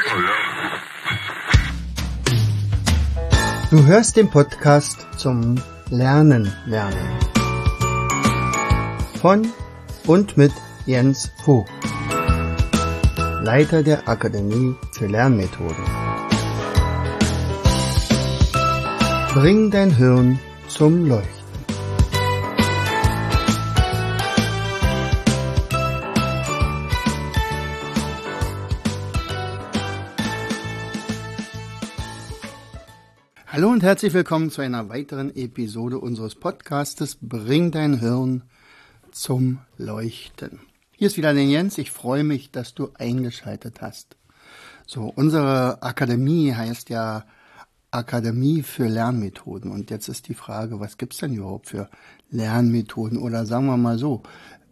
Du hörst den Podcast zum Lernen. Von und mit Jens Vogt, Leiter der Akademie für Lernmethoden. Bring dein Hirn zum Leuchten. Hallo und herzlich willkommen zu einer weiteren Episode unseres Podcastes Bring dein Hirn zum Leuchten. Hier ist wieder der Jens. Ich freue mich, dass du eingeschaltet hast. So, unsere Akademie heißt ja Akademie für Lernmethoden. Und jetzt ist die Frage, was gibt's denn überhaupt für Lernmethoden? Oder sagen wir mal so,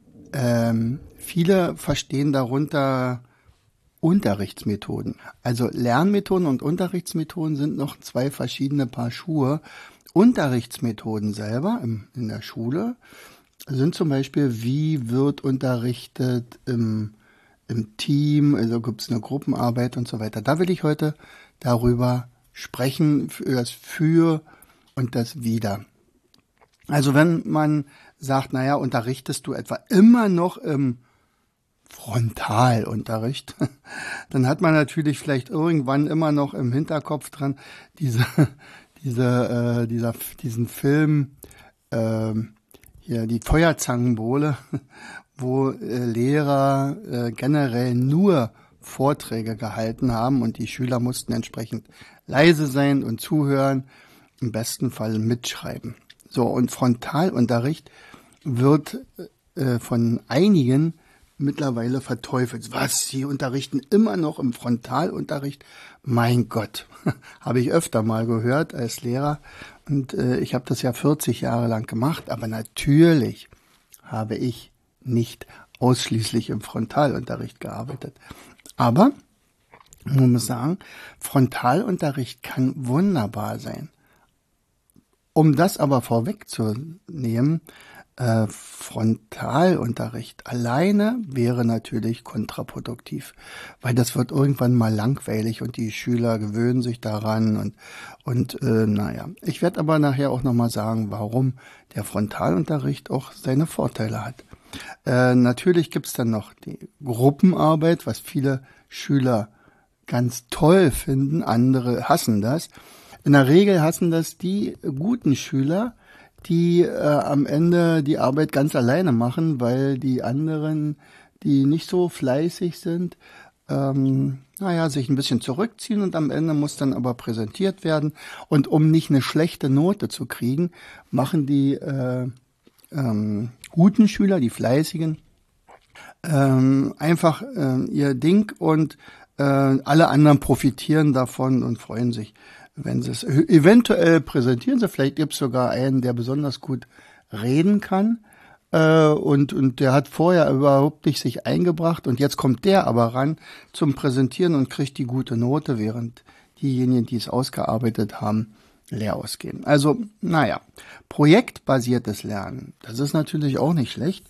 viele verstehen darunter Unterrichtsmethoden. Also Lernmethoden und Unterrichtsmethoden sind noch zwei verschiedene Paar Schuhe. Unterrichtsmethoden selber in der Schule sind zum Beispiel, wie wird unterrichtet im Team, also gibt es eine Gruppenarbeit und so weiter. Da will ich heute darüber sprechen, das Für und das Wider. Also wenn man sagt, naja, unterrichtest du etwa immer noch im Frontalunterricht, dann hat man natürlich vielleicht irgendwann immer noch im Hinterkopf dran diesen Film, hier die Feuerzangenbowle, wo Lehrer generell nur Vorträge gehalten haben und die Schüler mussten entsprechend leise sein und zuhören, im besten Fall mitschreiben. So, und Frontalunterricht wird von einigen mittlerweile verteufelt. Was, Sie unterrichten immer noch im Frontalunterricht? Mein Gott, habe ich öfter mal gehört als Lehrer und ich habe das ja 40 Jahre lang gemacht, aber natürlich habe ich nicht ausschließlich im Frontalunterricht gearbeitet. Aber, man muss sagen, Frontalunterricht kann wunderbar sein. Um das aber vorwegzunehmen, Frontalunterricht alleine wäre natürlich kontraproduktiv, weil das wird irgendwann mal langweilig und die Schüler gewöhnen sich daran und naja. Ich werde aber nachher auch nochmal sagen, warum der Frontalunterricht auch seine Vorteile hat. Natürlich gibt's dann noch die Gruppenarbeit, was viele Schüler ganz toll finden, andere hassen das. In der Regel hassen das die guten Schüler, die am Ende die Arbeit ganz alleine machen, weil die anderen, die nicht so fleißig sind, sich ein bisschen zurückziehen und am Ende muss dann aber präsentiert werden. Und um nicht eine schlechte Note zu kriegen, machen die guten Schüler, die fleißigen, einfach ihr Ding und alle anderen profitieren davon und freuen sich, wenn sie es eventuell präsentieren. Vielleicht gibt es sogar einen, der besonders gut reden kann und der hat vorher überhaupt nicht sich eingebracht und jetzt kommt der aber ran zum Präsentieren und kriegt die gute Note, während diejenigen, die es ausgearbeitet haben, leer ausgehen. Also, naja, projektbasiertes Lernen, das ist natürlich auch nicht schlecht.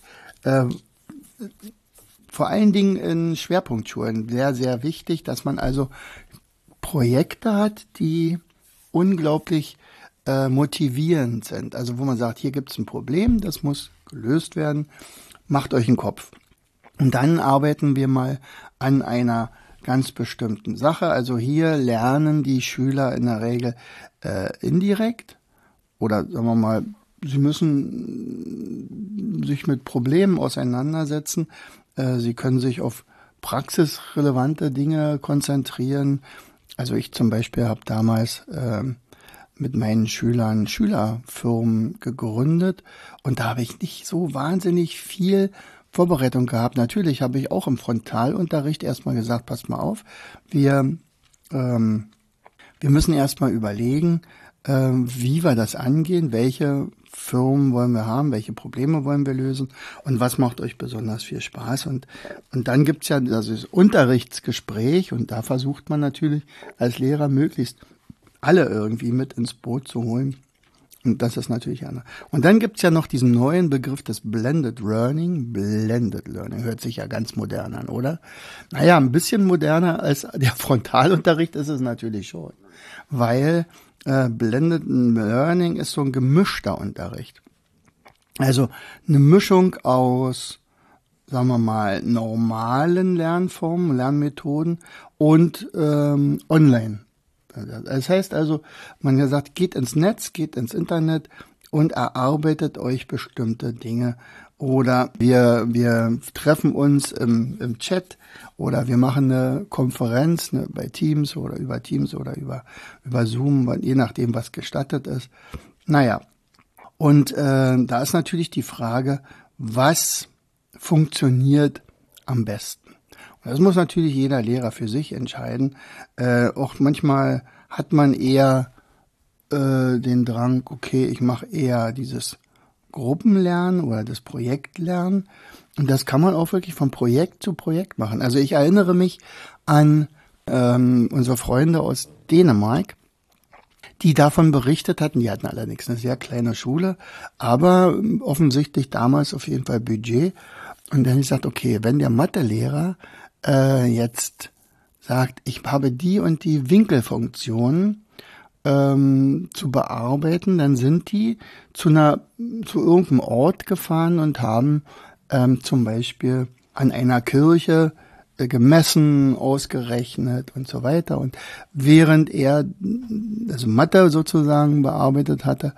Vor allen Dingen in Schwerpunktschulen sehr, sehr wichtig, dass man also Projekte hat, die unglaublich motivierend sind. Also wo man sagt, hier gibt es ein Problem, das muss gelöst werden, macht euch einen Kopf. Und dann arbeiten wir mal an einer ganz bestimmten Sache. Also hier lernen die Schüler in der Regel indirekt oder sagen wir mal, sie müssen sich mit Problemen auseinandersetzen. Sie können sich auf praxisrelevante Dinge konzentrieren. Also ich zum Beispiel habe damals mit meinen Schülern Schülerfirmen gegründet und da habe ich nicht so wahnsinnig viel Vorbereitung gehabt. Natürlich habe ich auch im Frontalunterricht erstmal gesagt, passt mal auf, wir müssen erstmal überlegen, wie wir das angehen, welche Firmen wollen wir haben, welche Probleme wollen wir lösen und was macht euch besonders viel Spaß. Und dann gibt's ja das Unterrichtsgespräch und da versucht man natürlich als Lehrer möglichst alle irgendwie mit ins Boot zu holen. Und das ist natürlich anders. Und dann gibt's ja noch diesen neuen Begriff des Blended Learning. Blended Learning hört sich ja ganz modern an, oder? Naja, ein bisschen moderner als der Frontalunterricht ist es natürlich schon. Weil Blended Learning ist so ein gemischter Unterricht. Also eine Mischung aus, sagen wir mal, normalen Lernformen, Lernmethoden und online. Das heißt also, man hat gesagt, geht ins Netz, geht ins Internet und erarbeitet euch bestimmte Dinge. Oder wir treffen uns im Chat oder wir machen eine Konferenz bei Teams oder über Zoom, je nachdem, was gestattet ist. Naja, und da ist natürlich die Frage, was funktioniert am besten? Das muss natürlich jeder Lehrer für sich entscheiden. Auch manchmal hat man eher den Drang, okay, ich mache eher dieses Gruppenlernen oder das Projektlernen. Und das kann man auch wirklich von Projekt zu Projekt machen. Also ich erinnere mich an unsere Freunde aus Dänemark, die davon berichtet hatten. Die hatten allerdings eine sehr kleine Schule, aber offensichtlich damals auf jeden Fall Budget. Und dann habe ich gesagt, okay, wenn der Mathelehrer jetzt sagt, ich habe die und die Winkelfunktionen zu bearbeiten, dann sind die zu irgendeinem Ort gefahren und haben zum Beispiel an einer Kirche gemessen, ausgerechnet und so weiter. Und während er also Mathe sozusagen bearbeitet hatte,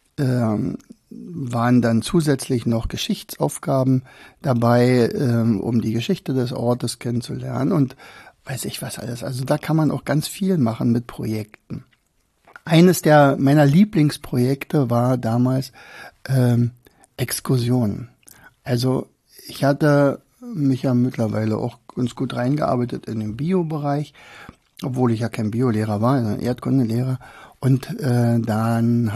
waren dann zusätzlich noch Geschichtsaufgaben dabei, um die Geschichte des Ortes kennenzulernen und weiß ich was alles. Also da kann man auch ganz viel machen mit Projekten. Eines meiner Lieblingsprojekte war damals Exkursionen. Also ich hatte mich ja mittlerweile auch ganz gut reingearbeitet in den Bio-Bereich, obwohl ich ja kein Biolehrer war, sondern Erdkundelehrer. Und dann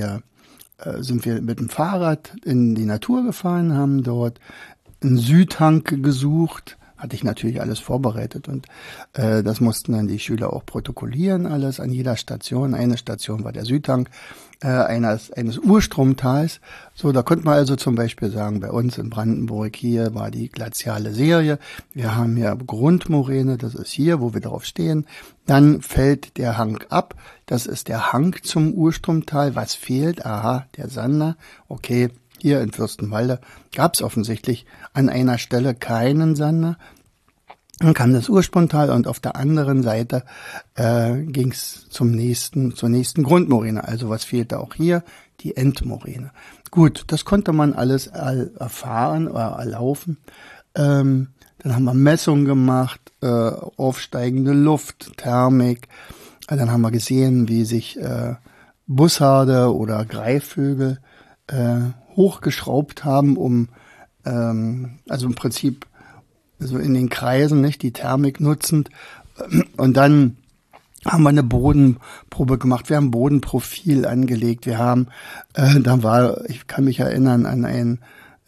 sind wir mit dem Fahrrad in die Natur gefahren, haben dort einen Südhang gesucht. Hatte ich natürlich alles vorbereitet und das mussten dann die Schüler auch protokollieren, alles an jeder Station. Eine Station war der Südhang eines Urstromtals. So, da konnte man also zum Beispiel sagen, bei uns in Brandenburg hier war die glaziale Serie. Wir haben hier Grundmoräne, das ist hier, wo wir drauf stehen. Dann fällt der Hang ab. Das ist der Hang zum Urstromtal. Was fehlt? Aha, der Sander. Okay. Hier in Fürstenwalde gab es offensichtlich an einer Stelle keinen Sander. Dann kam das Urstromtal und auf der anderen Seite ging es zur nächsten Grundmoräne. Also was fehlte auch hier? Die Endmoräne. Gut, das konnte man alles erfahren oder erlaufen. Dann haben wir Messungen gemacht, aufsteigende Luft, Thermik. Dann haben wir gesehen, wie sich Bussarde oder Greifvögel hochgeschraubt haben, also im Prinzip so in den Kreisen, nicht, die Thermik nutzend. Und dann haben wir eine Bodenprobe gemacht. Wir haben ein Bodenprofil angelegt. Wir haben, ich kann mich erinnern an eine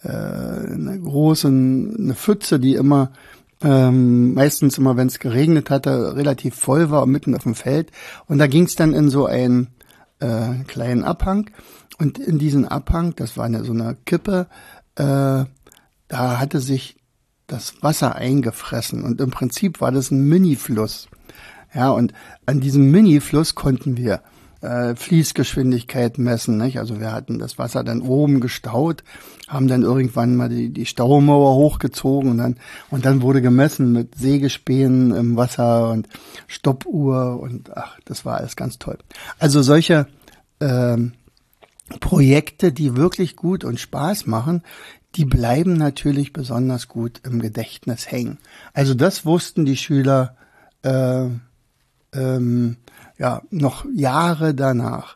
Pfütze, die immer, meistens immer, wenn es geregnet hatte, relativ voll war, mitten auf dem Feld. Und da ging es dann in so einen kleinen Abhang. Und in diesen Abhang, das war so eine Kippe, da hatte sich das Wasser eingefressen. Und im Prinzip war das ein Mini-Fluss. Ja, und an diesem Mini-Fluss konnten wir Fließgeschwindigkeit messen, nicht? Also wir hatten das Wasser dann oben gestaut, haben dann irgendwann mal die Staumauer hochgezogen und dann wurde gemessen mit Sägespänen im Wasser und Stoppuhr und das war alles ganz toll. Also solche Projekte, die wirklich gut und Spaß machen, die bleiben natürlich besonders gut im Gedächtnis hängen. Also das wussten die Schüler noch Jahre danach.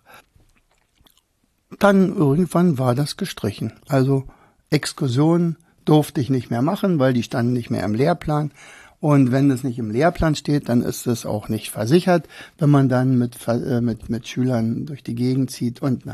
Dann irgendwann war das gestrichen. Also Exkursionen durfte ich nicht mehr machen, weil die standen nicht mehr im Lehrplan. Und wenn es nicht im Lehrplan steht, dann ist es auch nicht versichert, wenn man dann mit Schülern durch die Gegend zieht und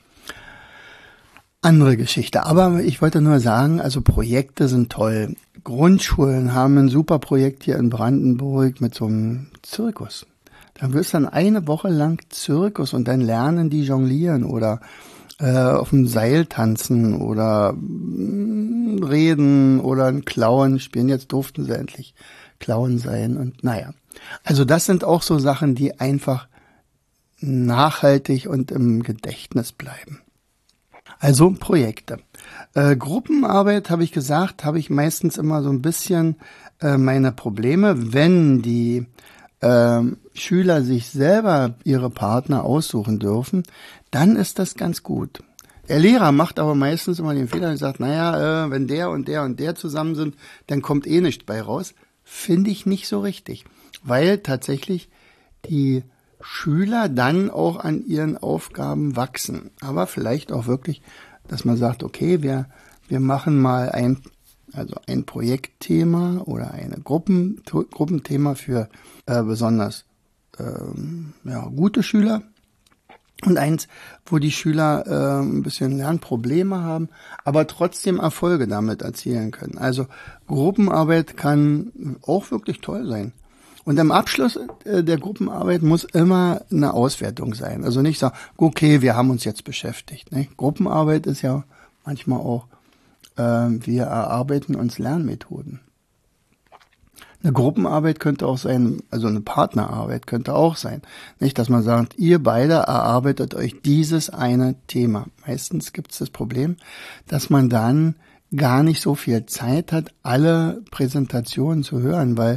andere Geschichte. Aber ich wollte nur sagen, also Projekte sind toll. Grundschulen haben ein super Projekt hier in Brandenburg mit so einem Zirkus. Dann wirst du dann eine Woche lang Zirkus und dann lernen die jonglieren oder auf dem Seil tanzen oder reden oder einen Clown spielen. Jetzt durften sie endlich Clown sein und naja. Also das sind auch so Sachen, die einfach nachhaltig und im Gedächtnis bleiben. Also Projekte. Gruppenarbeit, habe ich gesagt, habe ich meistens immer so ein bisschen meine Probleme, wenn die Schüler sich selber ihre Partner aussuchen dürfen, dann ist das ganz gut. Der Lehrer macht aber meistens immer den Fehler und sagt, naja, wenn der und der und der zusammen sind, dann kommt eh nichts bei raus. Finde ich nicht so richtig, weil tatsächlich die Schüler dann auch an ihren Aufgaben wachsen. Aber vielleicht auch wirklich, dass man sagt, okay, wir machen mal ein Projektthema oder ein Gruppenthema für besonders gute Schüler und eins, wo die Schüler ein bisschen Lernprobleme haben, aber trotzdem Erfolge damit erzielen können. Also Gruppenarbeit kann auch wirklich toll sein. Und am Abschluss der Gruppenarbeit muss immer eine Auswertung sein. Also nicht sagen, okay, wir haben uns jetzt beschäftigt. Ne? Gruppenarbeit ist ja manchmal auch, wir erarbeiten uns Lernmethoden. Eine Gruppenarbeit könnte auch sein, also eine Partnerarbeit könnte auch sein. Nicht, dass man sagt, ihr beide erarbeitet euch dieses eine Thema. Meistens gibt es das Problem, dass man dann gar nicht so viel Zeit hat, alle Präsentationen zu hören, weil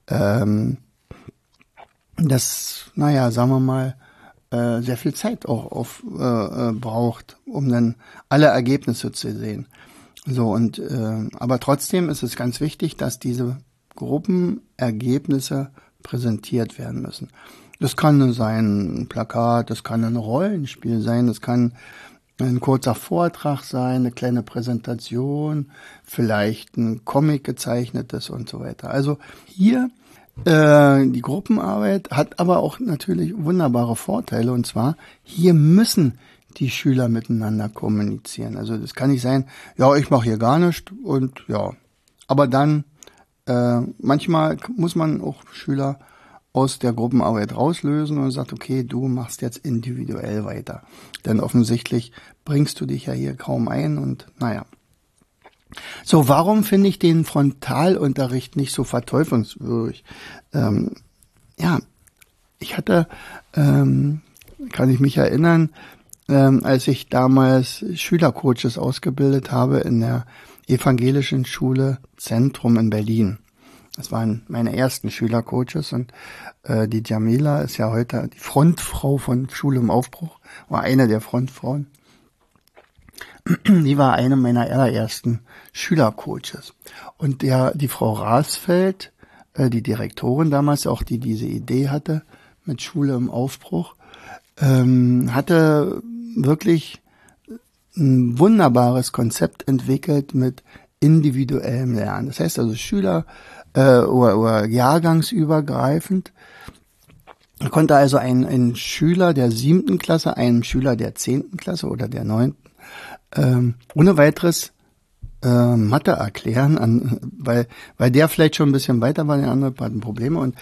das, sagen wir mal, sehr viel Zeit auch braucht, um dann alle Ergebnisse zu sehen. So und aber trotzdem ist es ganz wichtig, dass diese Gruppenergebnisse präsentiert werden müssen. Das kann sein ein Plakat, das kann ein Rollenspiel sein, das kann ein kurzer Vortrag sein, eine kleine Präsentation, vielleicht ein Comic gezeichnetes und so weiter. Also hier die Gruppenarbeit hat aber auch natürlich wunderbare Vorteile und zwar hier müssen die Schüler miteinander kommunizieren. Also das kann nicht sein, ja, ich mache hier gar nichts und ja, aber dann manchmal muss man auch Schüler aus der Gruppenarbeit rauslösen und sagt, okay, du machst jetzt individuell weiter. Denn offensichtlich bringst du dich ja hier kaum ein und naja. So, warum finde ich den Frontalunterricht nicht so verteufelswürdig? Ich hatte, kann ich mich erinnern, als ich damals Schülercoaches ausgebildet habe in der Evangelischen Schule Zentrum in Berlin. Das waren meine ersten Schülercoaches und die Jamila ist ja heute die Frontfrau von Schule im Aufbruch, war eine der Frontfrauen. Die war eine meiner allerersten Schülercoaches. Und die Frau Rasfeld, die Direktorin damals, auch die diese Idee hatte mit Schule im Aufbruch, hatte wirklich ein wunderbares Konzept entwickelt mit individuellem Lernen. Das heißt also Schüler oder jahrgangsübergreifend konnte also ein Schüler der 7. Klasse einem Schüler der 10. Klasse oder der 9. Ohne weiteres Mathe erklären, weil der vielleicht schon ein bisschen weiter war, der andere hatten Probleme und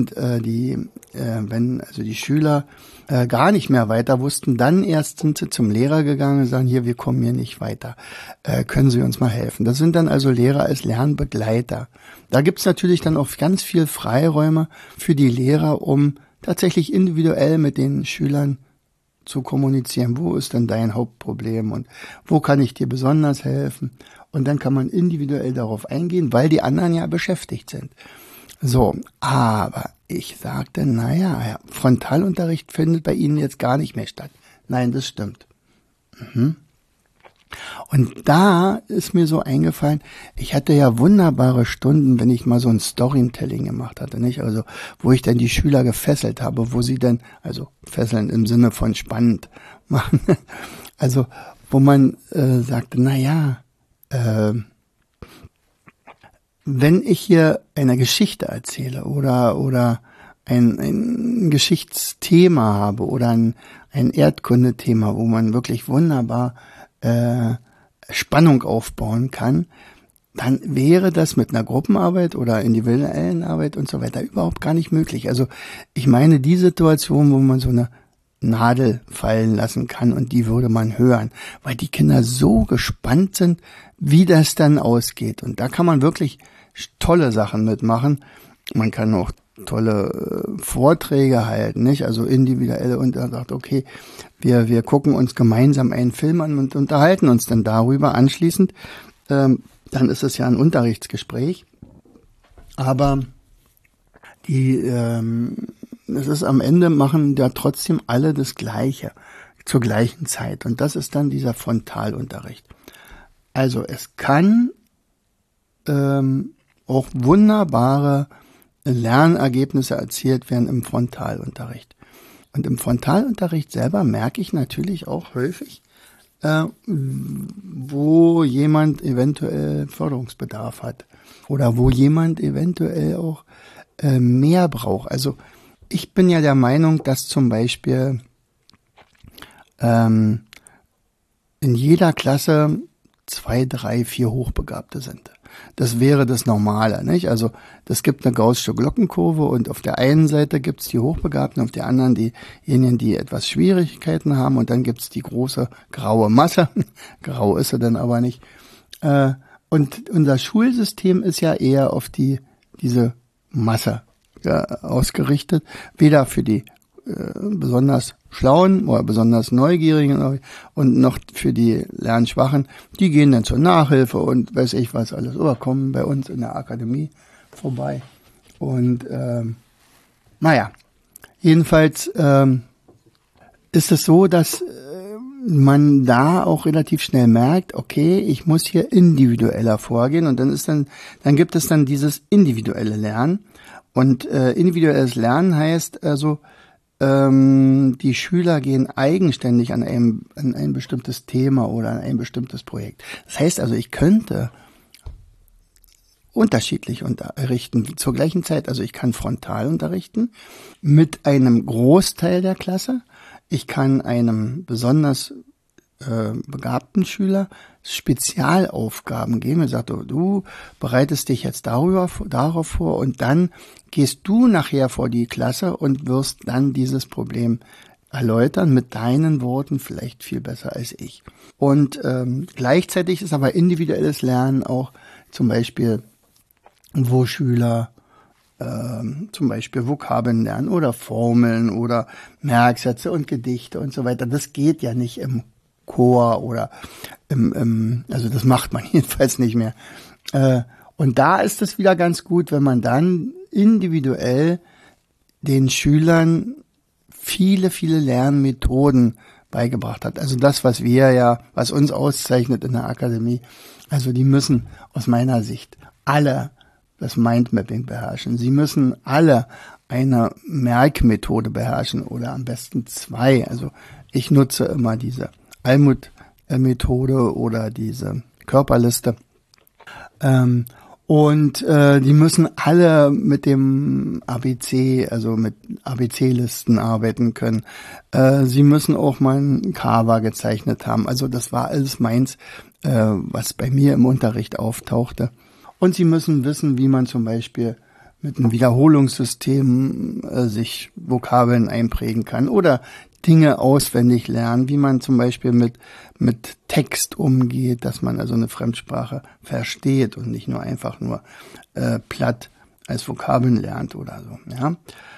wenn also die Schüler gar nicht mehr weiter wussten, dann erst sind sie zum Lehrer gegangen und sagen, hier, wir kommen hier nicht weiter, können Sie uns mal helfen? Das sind dann also Lehrer als Lernbegleiter. Da gibt's natürlich dann auch ganz viel Freiräume für die Lehrer, um tatsächlich individuell mit den Schülern zu kommunizieren. Wo ist denn dein Hauptproblem und wo kann ich dir besonders helfen? Und dann kann man individuell darauf eingehen, weil die anderen ja beschäftigt sind. So, aber ich sagte, naja, Frontalunterricht findet bei Ihnen jetzt gar nicht mehr statt. Nein, das stimmt. Und da ist mir so eingefallen, ich hatte ja wunderbare Stunden, wenn ich mal so ein Storytelling gemacht hatte, nicht? Also, wo ich dann die Schüler gefesselt habe, wo sie dann, also fesseln im Sinne von spannend machen, also, wo man sagte, naja, wenn ich hier eine Geschichte erzähle oder ein Geschichtsthema habe oder ein Erdkundethema, wo man wirklich wunderbar Spannung aufbauen kann, dann wäre das mit einer Gruppenarbeit oder individuellen Arbeit und so weiter überhaupt gar nicht möglich. Also ich meine die Situation, wo man so eine Nadel fallen lassen kann und die würde man hören, weil die Kinder so gespannt sind, wie das dann ausgeht. Und da kann man wirklich tolle Sachen mitmachen. Man kann auch tolle Vorträge halten, nicht? Also individuelle und er sagt, okay, wir gucken uns gemeinsam einen Film an und unterhalten uns dann darüber anschließend. Dann ist es ja ein Unterrichtsgespräch. Aber es ist am Ende machen ja trotzdem alle das Gleiche zur gleichen Zeit. Und das ist dann dieser Frontalunterricht. Also es kann auch wunderbare Lernergebnisse erzielt werden im Frontalunterricht. Und im Frontalunterricht selber merke ich natürlich auch häufig, wo jemand eventuell Förderungsbedarf hat oder wo jemand eventuell auch mehr braucht. Also ich bin ja der Meinung, dass zum Beispiel in jeder Klasse 2, 3, 4 Hochbegabte sind. Das wäre das Normale, nicht? Also das gibt eine gaußsche Glockenkurve und auf der einen Seite gibt's die Hochbegabten, auf der anderen diejenigen, die etwas Schwierigkeiten haben und dann gibt's die große graue Masse. Grau ist sie dann aber nicht. Und unser Schulsystem ist ja eher auf diese Masse ausgerichtet, weder für die besonders Schlauen oder besonders Neugierigen und noch für die Lernschwachen. Die gehen dann zur Nachhilfe und weiß ich was alles oder kommen bei uns in der Akademie vorbei. Und jedenfalls ist es so, dass man da auch relativ schnell merkt, okay, ich muss hier individueller vorgehen und dann gibt es dann dieses individuelle Lernen. Und individuelles Lernen heißt also, die Schüler gehen eigenständig an ein bestimmtes Thema oder an ein bestimmtes Projekt. Das heißt also, ich könnte unterschiedlich unterrichten zur gleichen Zeit. Also ich kann frontal unterrichten mit einem Großteil der Klasse. Ich kann einem besonders begabten Schüler Spezialaufgaben geben. Er sagt, du bereitest dich jetzt darauf vor und dann gehst du nachher vor die Klasse und wirst dann dieses Problem erläutern mit deinen Worten vielleicht viel besser als ich. Und gleichzeitig ist aber individuelles Lernen auch zum Beispiel, wo Schüler zum Beispiel Vokabeln lernen oder Formeln oder Merksätze und Gedichte und so weiter. Das geht ja nicht im Chor oder also das macht man jedenfalls nicht mehr. Und da ist es wieder ganz gut, wenn man dann individuell den Schülern viele, viele Lernmethoden beigebracht hat. Also das, was uns auszeichnet in der Akademie. Also die müssen aus meiner Sicht alle das Mindmapping beherrschen. Sie müssen alle eine Merkmethode beherrschen oder am besten 2. Also ich nutze immer diese Almut-Methode oder diese Körperliste. Die müssen alle mit dem ABC, also mit ABC-Listen arbeiten können. Sie müssen auch mal ein Carver gezeichnet haben. Also das war alles meins, was bei mir im Unterricht auftauchte. Und sie müssen wissen, wie man zum Beispiel mit einem Wiederholungssystem sich Vokabeln einprägen kann oder Dinge auswendig lernen, wie man zum Beispiel mit Text umgeht, dass man also eine Fremdsprache versteht und nicht nur einfach nur platt als Vokabeln lernt oder so.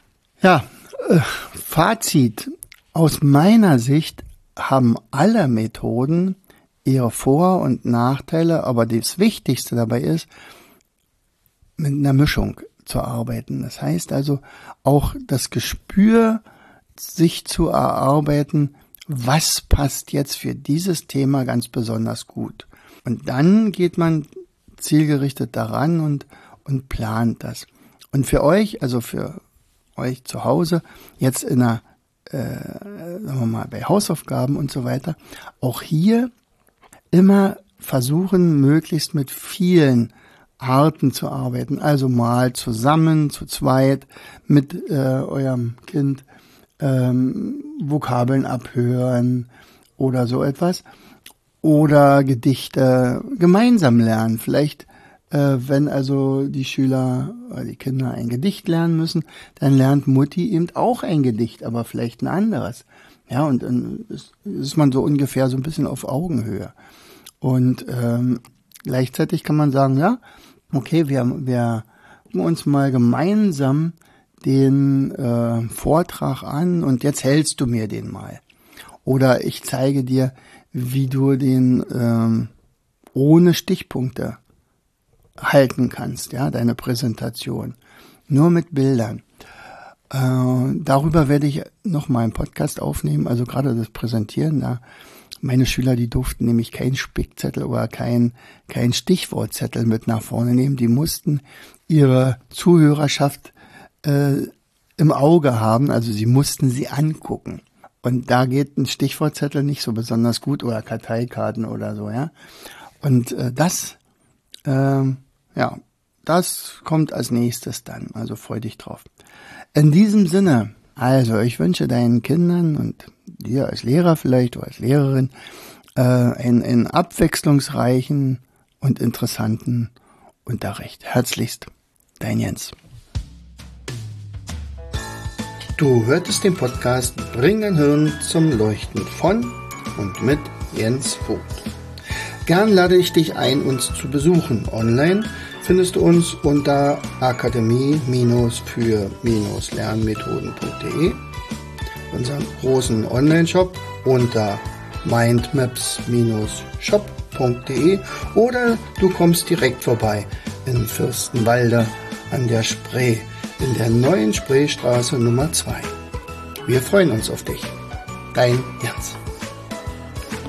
Fazit. Aus meiner Sicht haben alle Methoden ihre Vor- und Nachteile, aber das Wichtigste dabei ist, mit einer Mischung zu arbeiten. Das heißt also auch das Gespür, sich zu erarbeiten, was passt jetzt für dieses Thema ganz besonders gut. Und dann geht man zielgerichtet daran und plant das. Und für euch, also für euch zu Hause, jetzt in einer, sagen wir mal, bei Hausaufgaben und so weiter, auch hier immer versuchen, möglichst mit vielen Arten zu arbeiten. Also mal zusammen, zu zweit, mit eurem Kind Vokabeln abhören oder so etwas. Oder Gedichte gemeinsam lernen. Vielleicht wenn also die Schüler, die Kinder ein Gedicht lernen müssen, dann lernt Mutti eben auch ein Gedicht, aber vielleicht ein anderes. Ja, und dann ist man so ungefähr so ein bisschen auf Augenhöhe. Und gleichzeitig kann man sagen, ja, okay, wir gucken uns mal gemeinsam den Vortrag an und jetzt hältst du mir den mal. Oder ich zeige dir, wie du den ohne Stichpunkte halten kannst, ja, deine Präsentation. Nur mit Bildern. Darüber werde ich noch mal einen Podcast aufnehmen, also gerade das Präsentieren. Da meine Schüler, die durften nämlich keinen Spickzettel oder kein Stichwortzettel mit nach vorne nehmen. Die mussten ihre Zuhörerschaft im Auge haben, also sie mussten sie angucken. Und da geht ein Stichwortzettel nicht so besonders gut oder Karteikarten oder so, ja. Und das kommt als nächstes dann, also freu dich drauf. In diesem Sinne, also ich wünsche deinen Kindern und dir als Lehrer vielleicht oder als Lehrerin einen abwechslungsreichen und interessanten Unterricht. Herzlichst, dein Jens. Du hörtest den Podcast Bring dein Hirn zum Leuchten von und mit Jens Vogt. Gern lade ich dich ein, uns zu besuchen. Online findest du uns unter akademie-für-lernmethoden.de, unseren großen Online-Shop unter mindmaps-shop.de oder du kommst direkt vorbei in Fürstenwalde an der Spree, in der neuen Spreestraße Nummer 2. Wir freuen uns auf dich. Dein Jens.